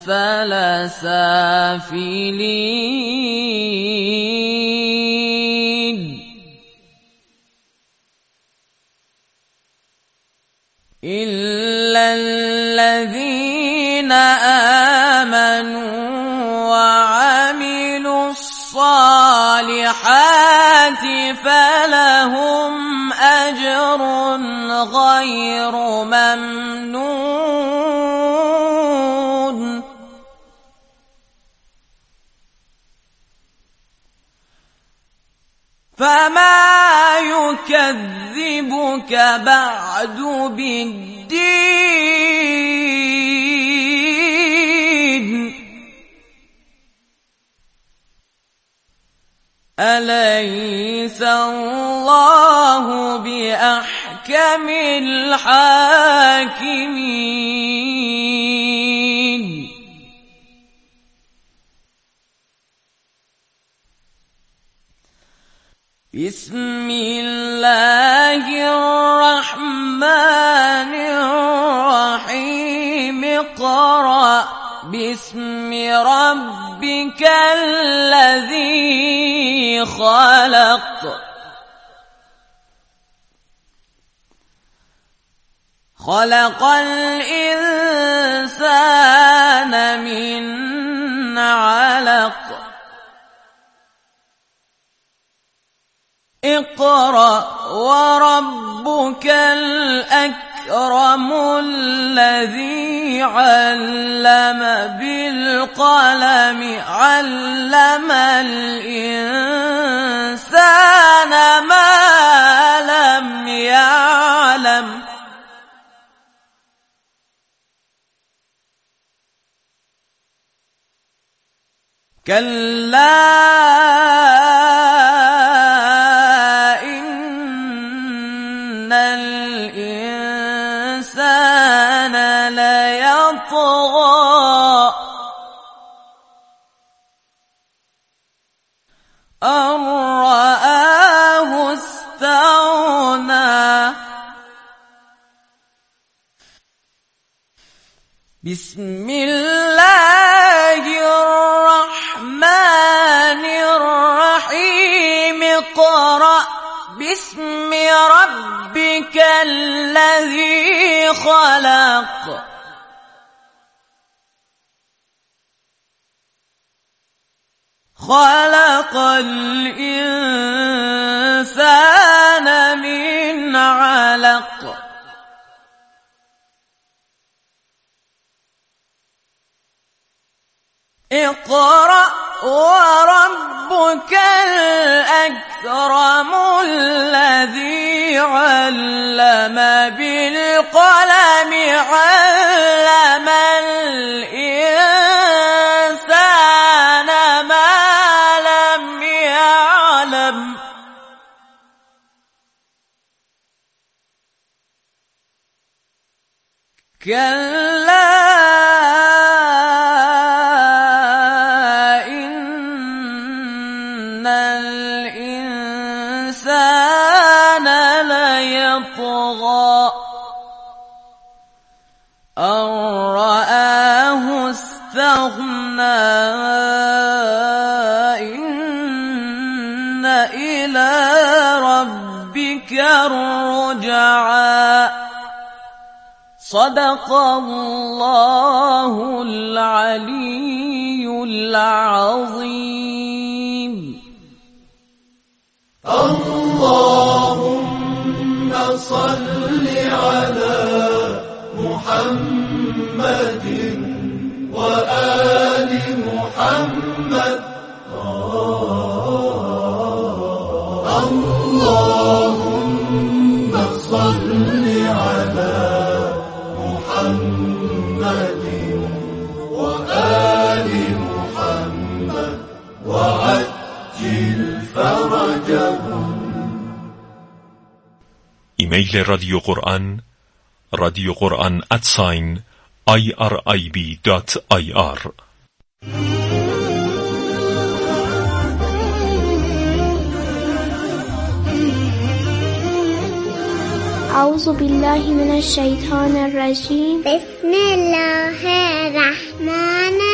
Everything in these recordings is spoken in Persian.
أسفل سافلين إلا الذين آمنوا وعملوا الصالحات فلهم أجر غير ممنون فما يكذبك بعد بالدين أليس الله بأحكم الحاكمين بسم الله الرحمن الرحيم اقرأ باسم ربك الذي خلق خلق الإنسان من علق اقرأ وربك الأكرم الذي علم بالقلم علم الإنسان ما لم يعلم كلا إن الإنسان ليطغى أن رآه استغنى بسم الله الرحمن الرحيم اقرأ باسم ربك الذي خلق خلق الإنسان من علق اقرأ وربك الأكرم الذي علم بالقلم علم الإنسان ما لم يعلم كلا إن الإنسان ليطغى أن رآه استغنى إن إلى ربك الرجعى صدق الله العلي العظيم. اللهم صل على محمد وآل محمد. اللهم صل على محمد وآل محمد وعجل فرجهم. ایمیل رادیو قرآن radioquran@irib.ir. أعوذ بالله من الشيطان الرجيم. بسم الله الرحمن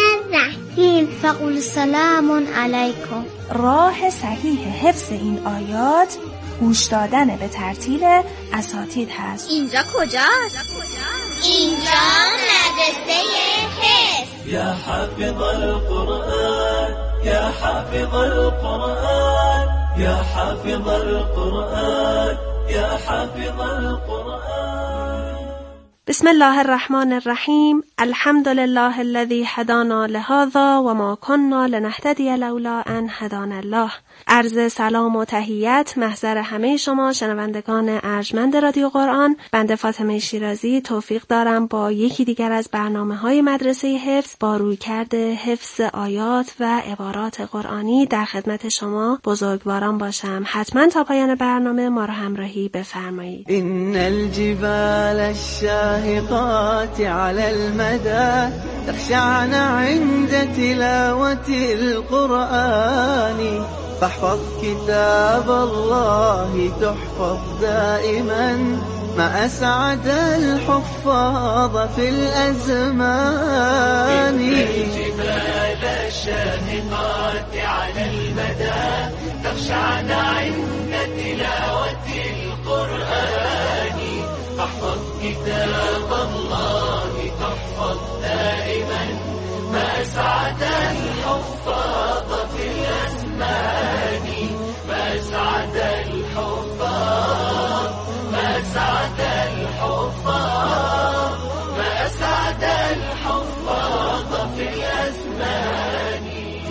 التأویل فقل سلام علیکم. راه صحیح حفظ این آیات گوش دادن به ترتیل اساتید هست. اینجا کجاست؟ اینجا مدرسه حفظ. یا حافظ القرآن یا حافظ القرآن یا حافظ القرآن یا حافظ القرآن. بسم الله الرحمن الرحیم. الحمد لله الذی هدانا لهذا و ما كنا لنهتدی لولا ان هدانا الله. عرض سلام و تحیت محضر همه شما شنوندگان ارجمند رادیو قرآن. بنده فاطمه شیرازی توفیق دارم با یکی دیگر از برنامه‌های مدرسه حفظ با رویکرد حفظ آیات و عبارات قرآنی در خدمت شما بزرگواران باشم. حتما تا پایان برنامه ما را همراهی بفرمایید. إن الجبال الشاهقات على المدى تخشعن عند تلاوة القرآن فاحفظ كتاب الله تحفظ دائما ما أسعد الحفاظ في الأزمان. إن الجبال الشاهقات على المدى تخشعن عند تلاوة القرآن فاحفظ كتاب الله تحفظ دائما ما أسعد الحفاظ في الأزمان ما أسعد الحفاظ ما أسعد الحفاظ ما أسعد الحفاظ في الأزمان.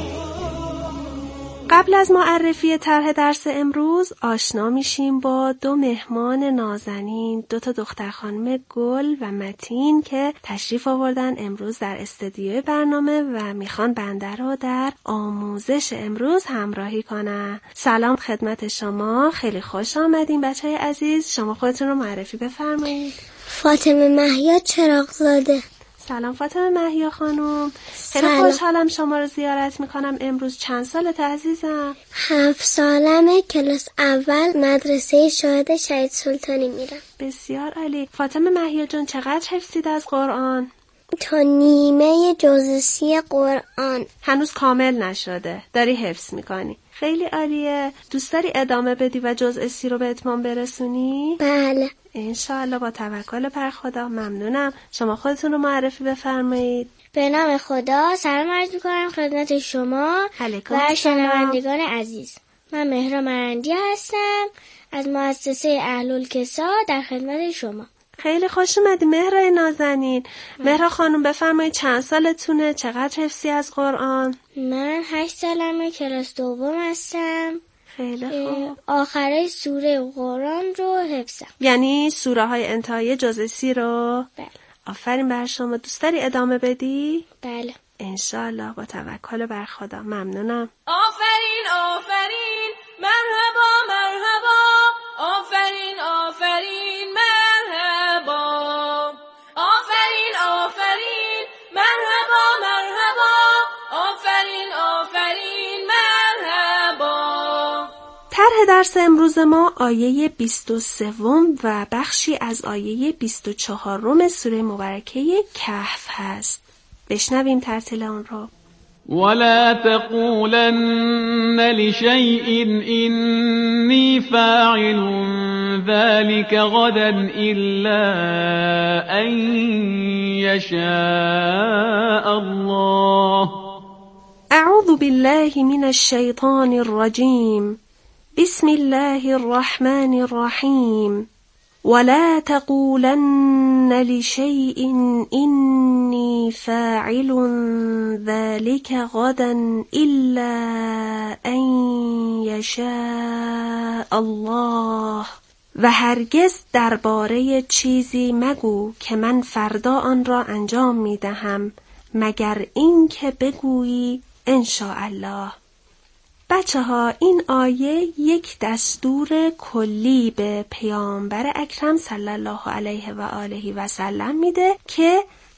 قبل از معرفی طرح درس امروز آشنا میشیم با دو مهمان نازنین، دو تا دختر خانم گل و متین که تشریف آوردن امروز در استودیوی برنامه و میخوان بنده رو در آموزش امروز همراهی کنن. سلام خدمت شما، خیلی خوش آمدین بچهای عزیز. شما خودتون رو معرفی بفرمایید. فاطمه مهیا چراغزاده. سلام فاطمه مهیا خانم، خیلی خوشحالم شما رو زیارت میکنم امروز. چند سالت عزیزم؟ 7 سالمه، کلاس اول مدرسه شهید شهید سلطانی میرم. بسیار عالی. فاطمه مهیا جان چقدر حفظید از قرآن؟ تا نیمه جزء 30 قرآن. هنوز کامل نشده، داری حفظ میکنی. خیلی عالیه. دوست داری ادامه بدی و جزء 30 رو به اتمام برسونی؟ بله انشاءالله با توکل بر خدا. ممنونم. شما خودتون رو معرفی بفرمایید. به نام خدا. سلام عرض میکنم خدمت شما و شنوندگان عزیز. من مهرا مرندی هستم از مؤسسه اهل‌الکسا در خدمت شما. خیلی خوش اومدی مهرا نازنین. مهرا خانم بفرمایید چند سالتونه؟ چقدر حفظی از قرآن؟ من 8 سالمه، کلاس دوم هستم. خیلی خوب. آخرای سوره قرآن رو حفظم. یعنی سوره های انتهایی جزء 30 رو؟ بله. آفرین بر شما. دوست داری ادامه بدی؟ بله انشالله با توکل بر خدا. ممنونم. آفرین آفرین مرحبا مرحبا آفرین آفرین مرحبا آفرین آفرین مرحبا مرحبا آفرین آفرین مرحبا. طرح درس امروز ما آیه 23 و بخشی از آیه 24 سوره مبارکه کهف هست. بشنویم ترتیل آن را. ولا تقولن لشيء إني فاعل ذلك غدا إلا أن يشاء الله. اعوذ بالله من الشیطان الرجیم. بسم الله الرحمن الرحیم. ولا تقولن لشيء إني فاعل ذلك غدا إلا أن يشاء الله. و هرگز درباره چیزی مگو که من فردا آن را انجام می دهم مگر این که بگویی انشاءالله. بچه ها این آیه یک دستور کلی به پیامبر اکرم صلی الله علیه و آله و سلم میده که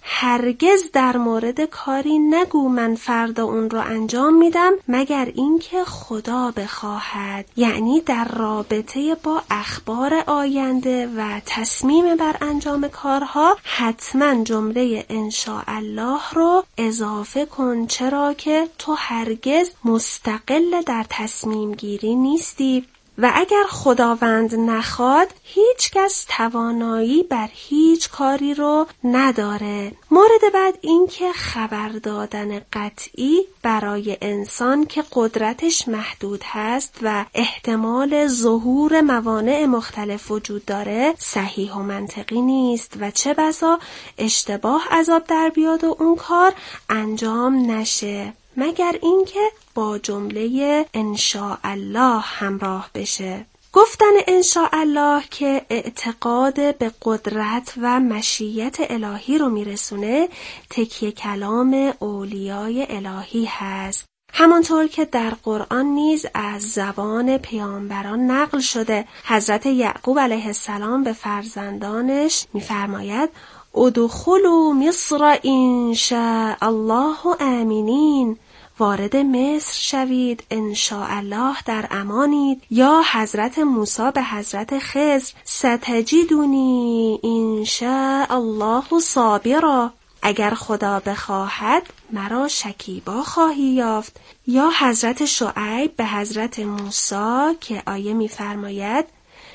هرگز در مورد کاری نگو من فردا اون رو انجام میدم مگر اینکه خدا بخواهد. یعنی در رابطه با اخبار آینده و تصمیم بر انجام کارها حتما جمله انشاءالله رو اضافه کن، چرا که تو هرگز مستقل در تصمیم گیری نیستی و اگر خداوند نخواد هیچ کس توانایی بر هیچ کاری رو نداره. مورد بعد این که خبر دادن قطعی برای انسان که قدرتش محدود هست و احتمال ظهور موانع مختلف وجود داره صحیح و منطقی نیست و چه بسا اشتباه عذاب در بیاد و اون کار انجام نشه مگر اینکه با جمله انشاءالله همراه بشه. گفتن انشاءالله که اعتقاد به قدرت و مشیت الهی رو میرسونه تکیه کلام اولیای الهی هست. همانطور که در قرآن نیز از زبان پیامبران نقل شده. حضرت یعقوب علیه السلام به فرزندانش میفرماید ادخلوا مصر ان شاء الله آمنین، وارد مصر شوید انشاءالله در امانید. یا حضرت موسی به حضرت خضر ستجدونی انشاءالله صابرا، اگر خدا بخواهد مرا شکیبا خواهی یافت. یا حضرت شعیب به حضرت موسی که آیه می‌فرماید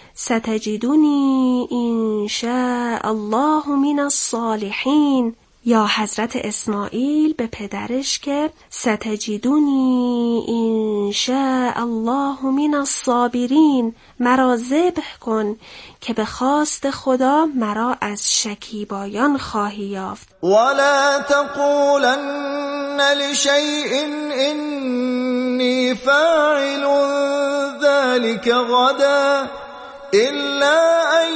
ستجدونی انشاءالله من الصالحین. یا حضرت اسماعیل به پدرش که ستجدونی انشاءالله من الصابرین، مرا ذبح کن که به خواست خدا مرا از شکیبایان خواهی یافت. ولا تقولن لشيء إني فاعل ذلك غدا إلا أن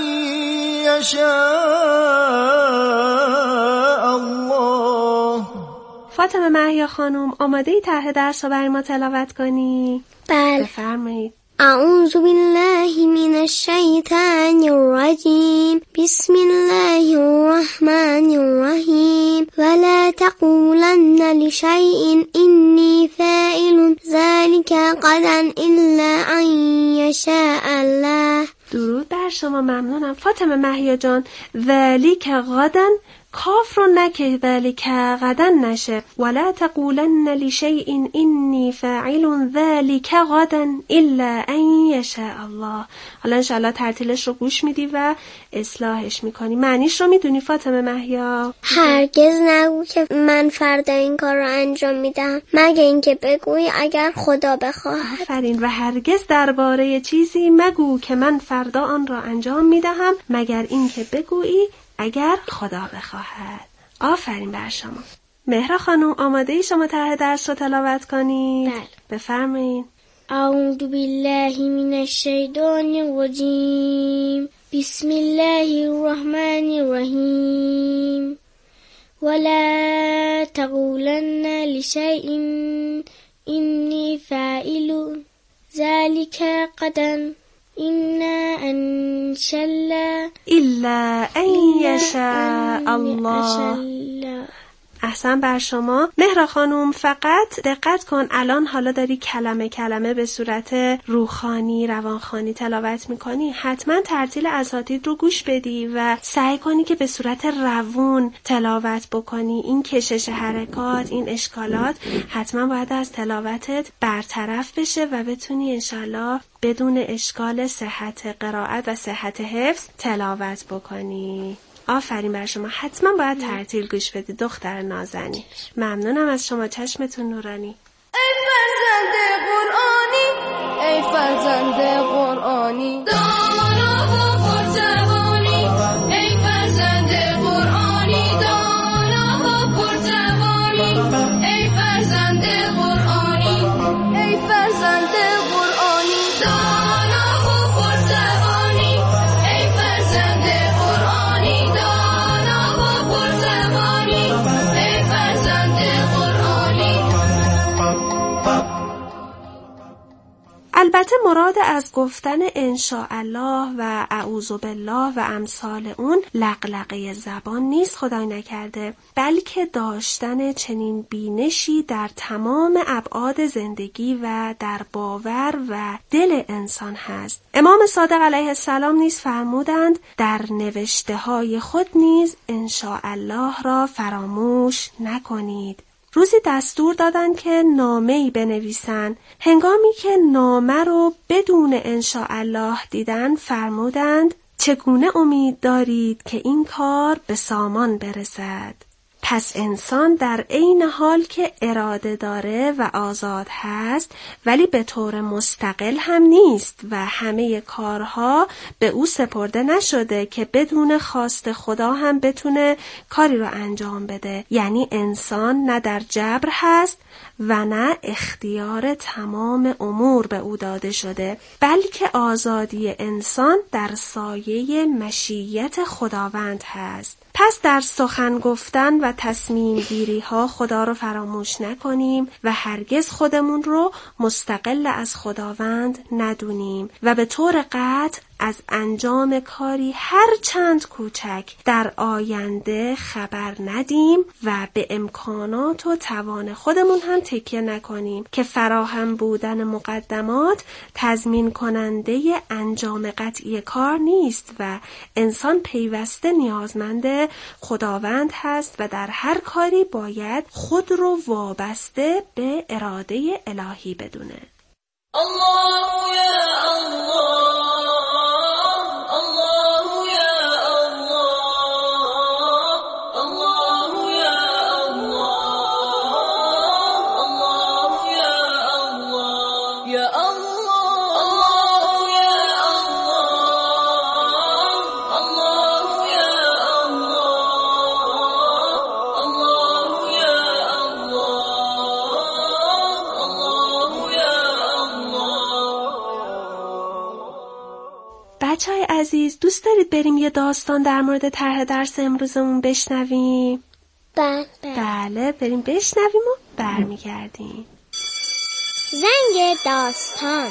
يشاء الله. فاطمه محیا خانم آماده ای طرح درس رو برای ما تلاوت کنی؟ بله. بفرمایید. اعوذ بالله من الشیطان الرجیم بسم الله الرحمن الرحیم ولا تقولن لشیء إني فاعل ذلك غدا إلا أن يشاء الله. درود بر شما، ممنونم فاطمه محیا جان. ذلك غدا کاف رو نکه ذلك غدا نشه. ولا تقولن لشیء إني فاعل ذلك غدا إلا أن يشاء الله. حالا انشاءالله ترتیلش رو گوش میدی و اصلاحش میکنی. معنیش رو میدونی فاطمه محیا؟ هرگز نگو که من فردا این کار رو انجام میدم مگه اینکه بگویی اگر خدا بخواهد. آفرین. و هرگز درباره چیزی مگو که من فردا آن را انجام میدهم مگر اینکه بگویی اگر خدا بخواهد. آفرین بر شما. مهرا خانم آماده ای شما طرح درس رو تلاوت کنید؟ بله. بفرمایید. اعوذ بالله من الشیطان الرجیم بسم الله الرحمن الرحیم ولا تقولن لشیء إني فاعل ذلك غدا إلا أن شاء الله إلا أن يشاء الله. احسن بر شما. مهرا خانم فقط دقت کن، الان حالا داری کلمه کلمه به صورت روحانی روانخوانی تلاوت میکنی، حتما ترتیل اساتید رو گوش بدی و سعی کنی که به صورت روون تلاوت بکنی. این کشش حرکات، این اشکالات حتما باید از تلاوتت برطرف بشه و بتونی انشالله بدون اشکال صحت قرائت و صحت حفظ تلاوت بکنی. آفرین بر شما. حتما باید ترتیل گوش بدی دختر نازنین. ممنونم از شما، چشمتون نورانی. ای فرزند قرآنی، ای فرزند قرآنی، دانا و پرجوانی. ای فرزند قرآنی، دانا و پرجوانی. ای فرزند قرآنی، ای فرزند قرآنی، دانا و پرجوانی. ای فرزند قرآنی، دانا و پرجوانی. ای فرزند قرآنی. البته مراد از گفتن انشاءالله و اعوذ بالله و امثال اون لقلقه زبان نیست، خدای نکرده، بلکه داشتن چنین بینشی در تمام ابعاد زندگی و در باور و دل انسان هست. امام صادق علیه السلام نیز فرمودند در نوشته های خود نیز انشاءالله را فراموش نکنید. روزی دستور دادند که نامه‌ای بنویسند. هنگامی که نامه رو بدون انشاءالله دیدن فرمودند چگونه امید دارید که این کار به سامان برسد؟ پس انسان در عین حال که اراده داره و آزاد هست ولی به طور مستقل هم نیست و همه کارها به او سپرده نشده که بدون خواست خدا هم بتونه کاری رو انجام بده. یعنی انسان نه در جبر هست و نه اختیار تمام امور به او داده شده، بلکه آزادی انسان در سایه مشیت خداوند هست. پس در سخن گفتن و تصمیم گیری ها خدا رو فراموش نکنیم و هرگز خودمون رو مستقل از خداوند ندونیم و به طور قطع از انجام کاری هر چند کوچک در آینده خبر ندیم و به امکانات و توان خودمون هم تکیه نکنیم که فراهم بودن مقدمات تضمین کننده انجام قطعی کار نیست و انسان پیوسته نیازمند خداوند هست و در هر کاری باید خود رو وابسته به اراده الهی بدونه. الله یا الله، بچه‌های عزیز، دوست دارید بریم یه داستان در مورد طرح درس امروزمون بشنویم؟ بله بریم بشنویم و برمیگردیم. زنگ داستان.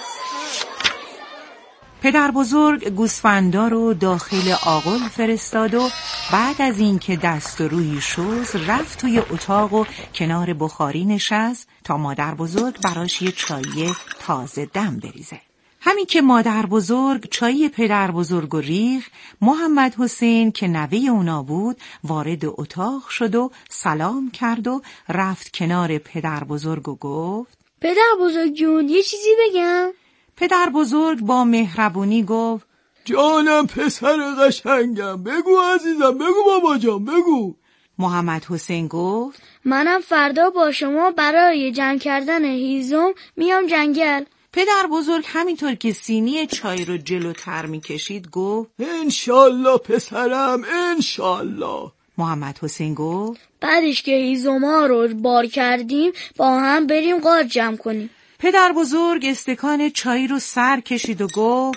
پدر بزرگ گوسفندا رو داخل آغل فرستاد و بعد از اینکه دست و روی شست رفت توی اتاق و کنار بخاری نشست تا مادر بزرگ براش یه چای تازه دم بریزه. همین که مادر بزرگ چای پدر بزرگ ریخ، محمد حسین که نوه اونا بود وارد اتاق شد و سلام کرد و رفت کنار پدر بزرگ و گفت پدر بزرگ جون یه چیزی بگم؟ پدر بزرگ با مهربونی گفت جانم پسر قشنگم، بگو عزیزم، بگو بابا جان، بگو. محمد حسین گفت منم فردا با شما برای جمع کردن هیزم میام جنگل. پدر بزرگ همینطور که سینی چای رو جلوتر میکشید گفت انشالله پسرم، انشالله. محمد حسین گفت بعدش که هیزم‌ها رو بار کردیم با هم بریم غار جمع کنیم. پدر بزرگ استکان چای رو سر کشید و گفت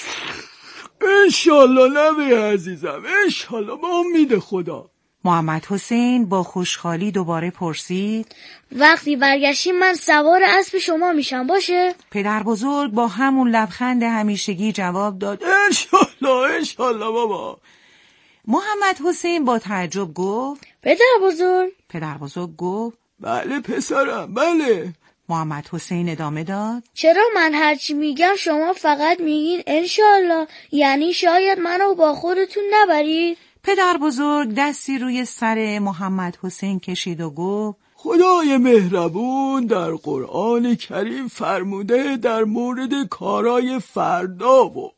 انشالله نوه عزیزم، انشالله، با امید خدا. محمد حسین با خوشحالی دوباره پرسید وقتی برگشتیم من سوار اسب شما میشم، باشه؟ پدر بزرگ با همون لبخند همیشگی جواب داد انشالله، انشالله بابا. محمد حسین با تعجب گفت پدر بزرگ گفت بله پسرم، بله. محمد حسین ادامه داد چرا من هرچی میگم شما فقط میگین انشالله؟ یعنی شاید منو با خودتون نبرید؟ پدر بزرگ دستی روی سر محمد حسین کشید و گفت خدای مهربون در قرآن کریم فرموده در مورد کارای فردا و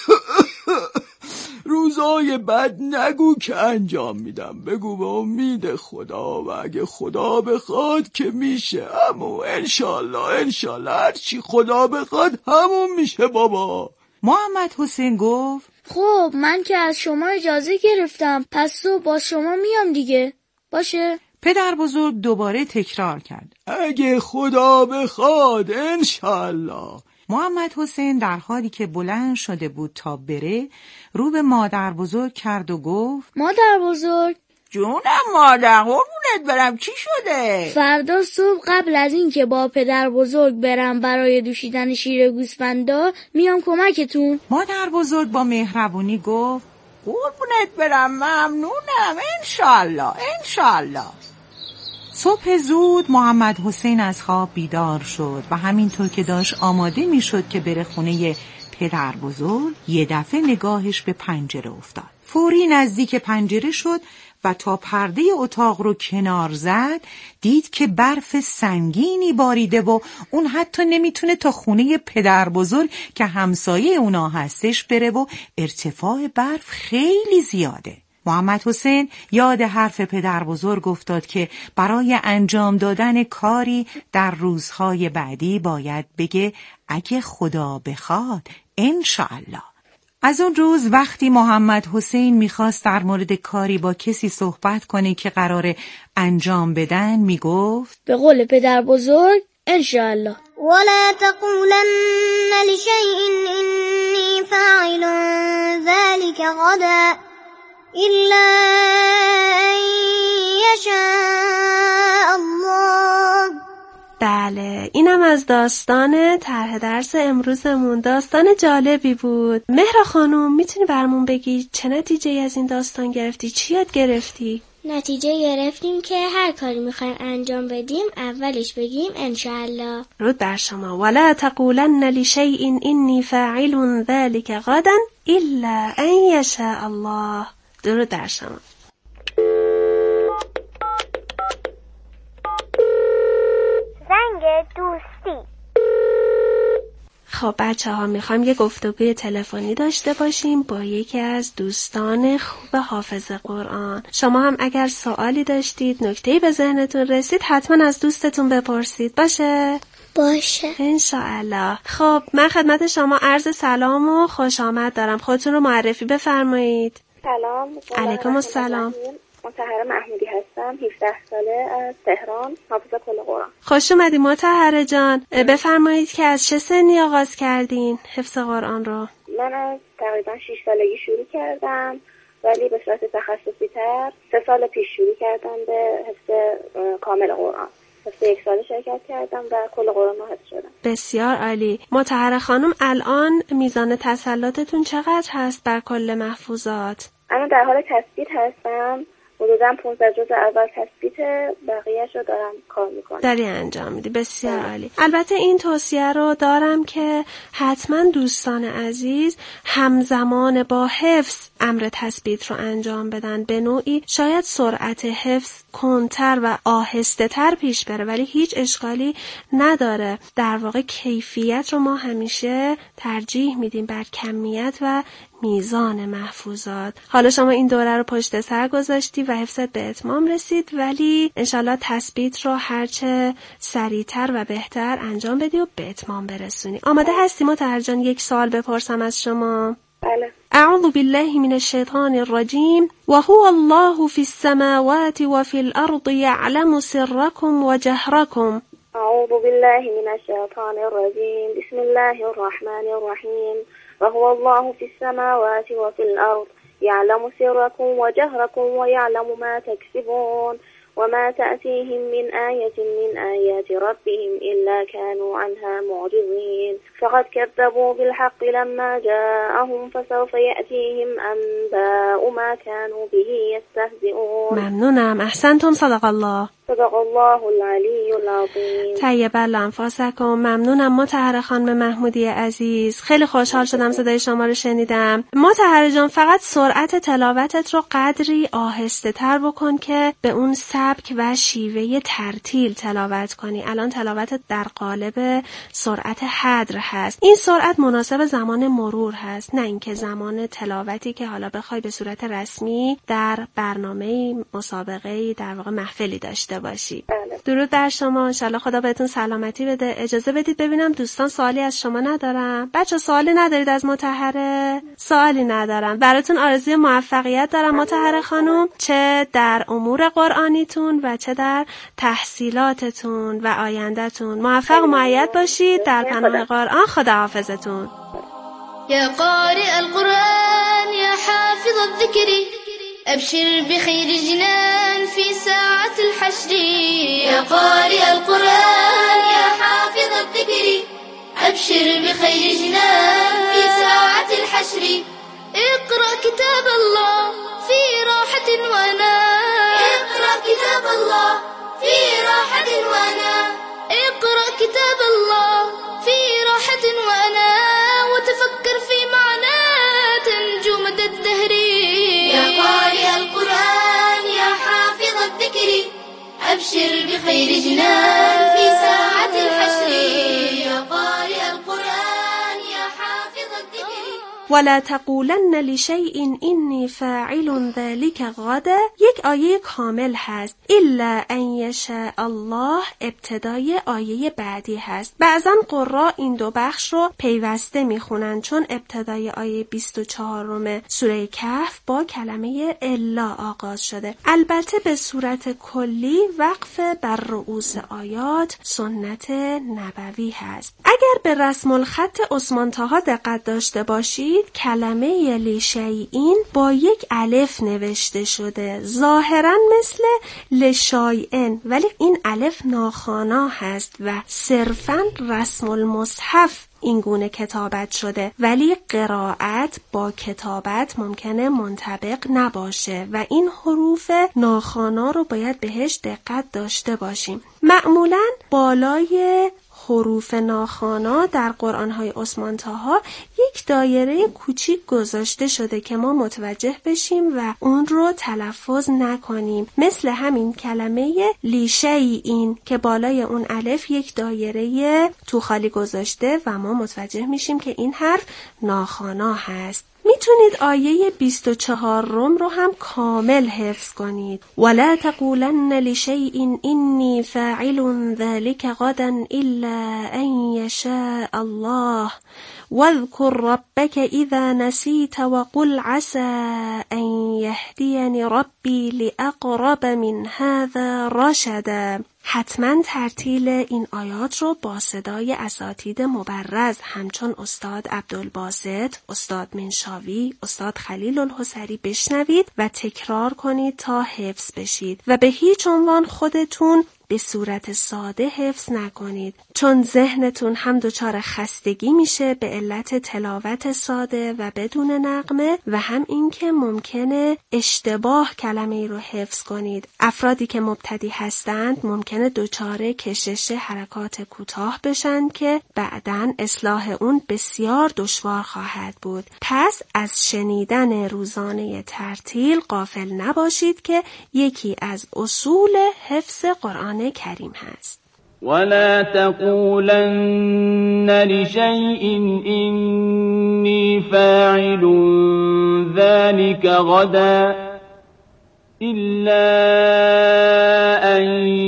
روزای بد نگو که انجام میدم، بگو به امید خدا و اگه خدا بخواد که میشه، همون انشالله، انشالله هرچی خدا بخواد همون میشه بابا. محمد حسین گفت خب من که از شما اجازه گرفتم، پس تو با شما میام دیگه، باشه؟ پدر بزرگ دوباره تکرار کرد اگه خدا بخواد انشالله. محمد حسین در حالی که بلند شده بود تا بره رو به مادر بزرگ کرد و گفت مادر بزرگ جونم مادر، قربونت برم. چی شده؟ فردا صبح قبل از این که با پدر بزرگ برم برای دوشیدن شیر گوسفندا میام کمکتون. مادر بزرگ با مهربونی گفت قربونت برم، ممنونم، انشالله انشالله. صبح زود محمد حسین از خواب بیدار شد و همینطور که داشت آماده می شد که بره خونه پدر بزرگ، یه دفعه نگاهش به پنجره افتاد. فوری نزدیک پنجره شد و تا پرده اتاق رو کنار زد دید که برف سنگینی باریده و اون حتی نمیتونه تا خونه پدر بزرگ که همسایه اونا هستش بره و ارتفاع برف خیلی زیاده. محمد حسین یاد حرف پدر بزرگ افتاد که برای انجام دادن کاری در روزهای بعدی باید بگه اگه خدا بخواد انشاءالله. از اون روز وقتی محمد حسین میخواست در مورد کاری با کسی صحبت کنه که قراره انجام بدن میگفت به قول پدر بزرگ انشاءالله. ولا تقولن لشيء إني فاعل ذلك غدا إلا أن يشاء الله. بله، اینم از داستان طرح درس امروزمون. داستان جالبی بود. مهرا خانم میتونی برامون بگی چه نتیجه از این داستان گرفتی؟ چی یاد گرفتی؟ نتیجه گرفتیم که هر کاری میخوایم انجام بدیم اولش بگیم انشاءالله. رود بر شما. ولا تقولن لشیء انی فاعل ذلك غدا الا ان یشاء الله. درود بر شما. زنگ دوستی. خب بچه‌ها میخوایم یه گفتگوی تلفنی داشته باشیم با یکی از دوستان خوب حافظ قرآن. شما هم اگر سوالی داشتید، نکته‌ای به ذهنتون رسید، حتما از دوستتون بپرسید. باشه انشاءالله. خب من خدمت شما عرض سلام و خوش آمد دارم. خودتون رو معرفی بفرمایید. سلام. علیکم السلام. مطهره محمودی هستم، 17 ساله، از تهران، حافظ کل قرآن. خوش اومدی مطهره جان. بفرمایید که از چه سنی آغاز کردین حفظ قرآن رو؟ من از تقریبا 6 سالگی شروع کردم، ولی به صورت تخصصی تر 3 سال پیش شروع کردم به حفظ کامل قرآن. حفظ 1 سال شرکت کردم و کل قرآن رو حفظ شدم. بسیار عالی. مطهره خانم الان میزان تسلطتون چقدر هست بر کل محفوظات؟ الان در حال تثبیت هستم. حدوداً 15 جزء اول تثبیت، بقیه‌اش رو دارم کار میکنم. داری انجام میدی. بسیار عالی. البته این توصیه رو دارم که حتما دوستان عزیز همزمان با حفظ امر تثبیت رو انجام بدن. به نوعی شاید سرعت حفظ کندتر و آهسته تر پیش بره، ولی هیچ اشکالی نداره. در واقع کیفیت رو ما همیشه ترجیح میدیم بر کمیت و میزان محفوظات. حالا شما این دوره رو پشت سر گذاشتی و حفظت به اتمام رسید، ولی انشالله تثبیت رو هرچه سریعتر و بهتر انجام بدی و به اتمام برسونی. آماده هستی مطهر جان یک سوال بپرسم از شما؟ بله. اعوذ بالله من الشیطان الرجیم و هو الله فی السماوات و فی الارض یعلم سرکم و جهرکم. اعوذ بالله من الشیطان الرجیم بسم الله الرحمن الرحیم وهو الله في السماوات وفي الأرض يعلم سركم وجهركم ويعلم ما تكسبون وما تأتيهم من آية من آيات ربهم إلا كانوا عنها معرضين فقد كذبوا بالحق لما جاءهم فسوف يأتيهم أنباء ما كانوا به يستهزئون. ممنونم. احسنتم. صدق الله. صدق الله العلی العظیم. طیب انفاسکم. ممنونم مطهره خانم محمودی عزیز. خیلی خوشحال شدم صدای شما رو شنیدم. مطهره جان فقط سرعت تلاوتت رو قدری آهسته تر بکن که به اون سبک و شیوه ترتیل تلاوت کنی. الان تلاوتت در قالب سرعت حدر هست. این سرعت مناسب زمان مرور هست، نه اینکه زمان تلاوتی که حالا بخوای به صورت رسمی در برنامه مسابقه در واقع محفلی داشته باشی. درود بر شما. انشالله خدا بهتون سلامتی بده. اجازه بدید ببینم دوستان سوالی از شما ندارم. بچه سوالی ندارید از مطهره؟ سوالی ندارم. براتون آرزوی موفقیت دارم مطهره خانم، چه در امور قرآنیتون و چه در تحصیلاتتون و آیندهتون. موفق و مؤید باشید. در پناه قرآن. خداحافظتون. يا قارئ القرآن يا حافظ الذكر أبشر بخير جنان في ساعة الحشر يا قارئ القرآن يا حافظ الذكر أبشر بخير جنان في ساعة الحشر اقرأ كتاب الله في راحة ونام اقرأ كتاب الله في راحة ونام اقرأ كتاب الله في راحة ونام وتفكر في معنى تنجو مدى الدهر يا قارئ القرآن يا حافظ الذكر أبشر بخير جنان في ساعة الحشر يا قارئ القرآن يا حافظ الذكر ولا تقولن لشیء انی فاعل ذلك غدا یک آیه کامل هست. الا ان یشاء الله ابتدای آیه بعدی هست. بعضا قراء این دو بخش رو پیوسته میخونن چون ابتدای آیه 24 سوره کهف با کلمه الا آغاز شده. البته به صورت کلی وقف بر رؤوس آیات سنت نبوی هست. اگر به رسم الخط عثمان طاها دقت داشته باشید کلمه لشیئین با یک الف نوشته شده، ظاهرا مثل لشایئن، ولی این الف ناخوانا هست و صرفاً رسم المصحف این گونه کتابت شده، ولی قرائت با کتابت ممکنه منطبق نباشه و این حروف ناخوانا رو باید بهش دقت داشته باشیم. معمولاً بالای حروف ناخوانا در قرآن‌های عثمان طاها یک دایره کوچیک گذاشته شده که ما متوجه بشیم و اون رو تلفظ نکنیم، مثل همین کلمه لیشیئین که بالای اون الف یک دایره تو خالی گذاشته و ما متوجه میشیم که این حرف ناخوانا هست. میتونید آیه 24 رو هم کامل حفظ کنید. ولا تقولن لشیء انی فاعل ذلك غدا الا ان یشاء الله واذكر ربك اذا نسيت وقل عسى ان يهديني ربي لاقرب من هذا رشدا. حتما ترتیل این آیات رو با صدای اساتید مبرز همچون استاد عبدالباسط، استاد منشاوی، استاد خلیل الحسری بشنوید و تکرار کنید تا حفظ بشید و به هیچ عنوان خودتون به صورت ساده حفظ نکنید، چون ذهنتون هم دچار خستگی میشه به علت تلاوت ساده و بدون نغمه و هم اینکه ممکنه اشتباه کلمه رو حفظ کنید. افرادی که مبتدی هستند ممکنه دچار کشش حرکات کوتاه بشن که بعداً اصلاح اون بسیار دشوار خواهد بود. پس از شنیدن روزانه ترتیل غافل نباشید که یکی از اصول حفظ قرآن کریم هست. ولا تقولن لشيء إني فاعل ذلك غدا إلا أن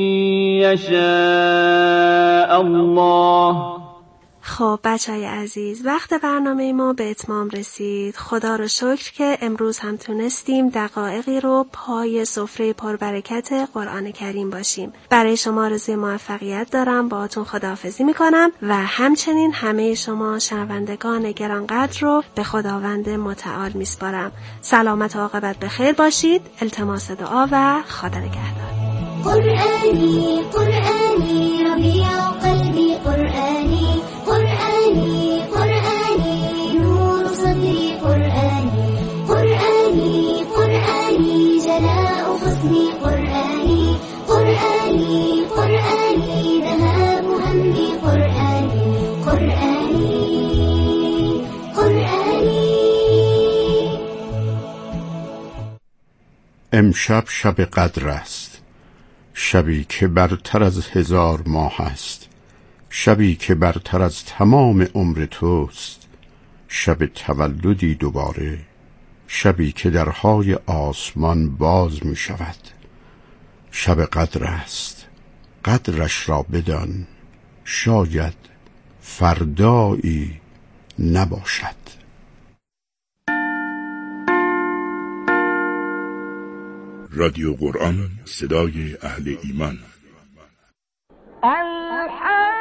يشاء الله. خب بچهای عزیز، وقت برنامه ما به اتمام رسید. خدا رو شکر که امروز هم تونستیم دقایقی رو پای سفره پربرکت قرآن کریم باشیم. برای شما آرزوی موفقیت دارم، باهاتون خداحافظی میکنم و همچنین همه شما شنوندگان گرانقدر رو به خداوند متعال میسپارم. سلامت و عاقبت بخیر باشید. التماس دعا و خدا نگهدار. قرآني قرآني ربيع قلبي قرآني قرآني قرآني نور صدري قرآني قرآني قرآني جلاء حزني قرآني قرآني قرآني ذهاب همي قرآني قرآني قرآني. امشب شب قدر است، شبی که برتر از 1000 ماه است، شبی که برتر از تمام عمر توست، شب تولدی دوباره، شبی که درهای آسمان باز می شود. شب قدر است، قدرش را بدان، شاید فردایی نباشد. رادیو قرآن، صدای اهل ایمان.